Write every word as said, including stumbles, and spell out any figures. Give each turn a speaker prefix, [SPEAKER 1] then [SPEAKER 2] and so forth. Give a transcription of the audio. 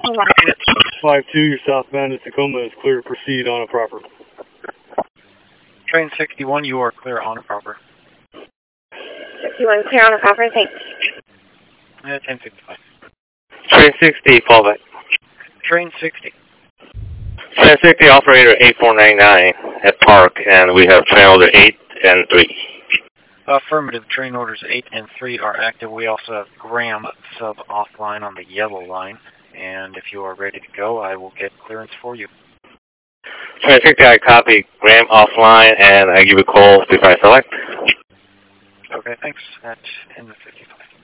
[SPEAKER 1] five two, your southbound to Tacoma is clear to proceed on a proper.
[SPEAKER 2] Train sixty-one, you are clear on a proper.
[SPEAKER 3] sixty-one, clear on a proper, thanks.
[SPEAKER 2] Uh, ten fifty-five.
[SPEAKER 4] Train sixty, fallback.
[SPEAKER 2] Train sixty.
[SPEAKER 4] Train sixty, operator eight four nine nine at Park, and we have train order eight and three.
[SPEAKER 2] Affirmative. Train orders eight and three are active. We also have Graham sub offline on the yellow line, and if you are ready to go, I will get clearance for you.
[SPEAKER 4] Train sixty, I copy Graham offline, and I give you a call before I select.
[SPEAKER 2] Okay, thanks. At ten fifty-five.